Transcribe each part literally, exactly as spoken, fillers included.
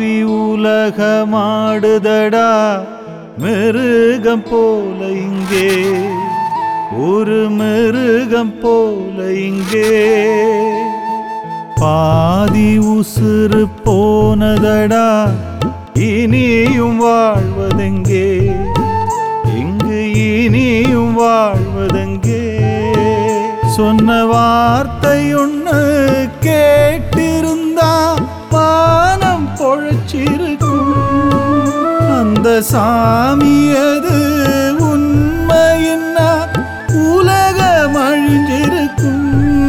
பாவி உலகமாடுதடா மிருகம் போல இங்கே, ஒரு மிருகம் போல இங்கே. பாதி உசுறு போனதடா இனியும் வாழ்வதெங்கே, இங்கு இனியும் வாழ்வதெங்கே. சொன்ன வார்த்தை ஒன்று கேட்டிருந்தா பானம் பொழைச்சிருக்கும். அந்த சாமி அது உண்மையின்னா உலகம் அழிஞ்சிருக்கும்.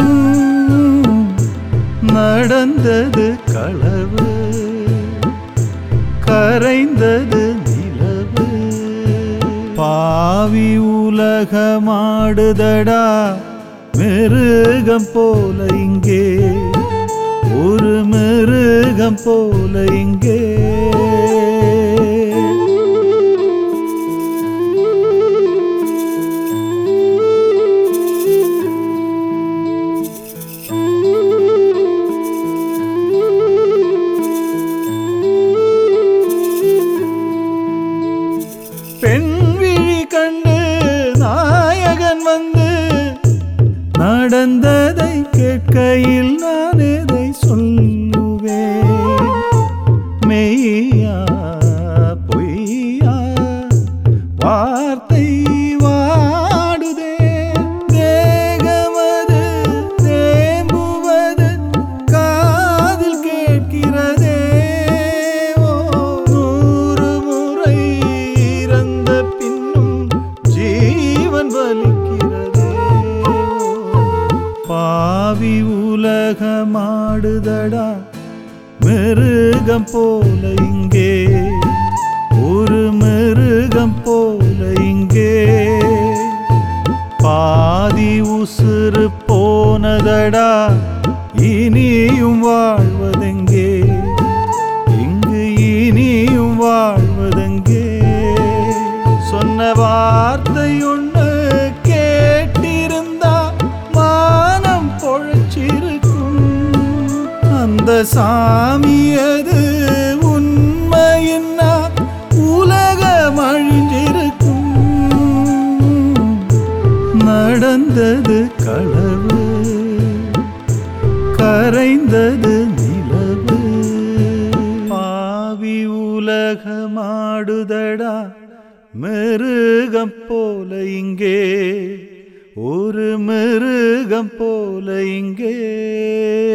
நடந்தது களவு, கரைந்தது நிலவு. பாவி உலகமாடுதடா மிருகம் போல இங்கே, ஒரு மிருகம் போல இங்கே. பெண் விழி கண்டு நாயகன் வந்து நடந்ததை கேட்கையில் நான் எதை சொல்லுவேன்? மெய்யா பொய்யா வார்த்தை வாடுதே. தேகமது தேம்புவது காதில் கேட்கிறதே. நூறு முறை இறந்த பின்னும் ஜீவன் வலிக்கிறதே. பாவி உலகமாடுதடா மிருகம் போல இங்கே, ஒரு மிருகம் போல இங்கே. பாதி உசுறு போனதடா இனியும் வாழ்வதெங்கே, இங்கு இனியும் வாழ்வதெங்கே. சொன்ன வார்த்தை ஒன்று கேட்டிருந்தா மானம் பொழைச்சிருக்கும். அந்த சாமி அது உண்மையின்னா உலகம் அழிஞ்சிருக்கும். நடந்தது களவு, கரைந்தது நிலவு. பாவி உலகமாடுதடா மிருகம் போல இங்கே, ஒரு மிருகம் போல இங்கே.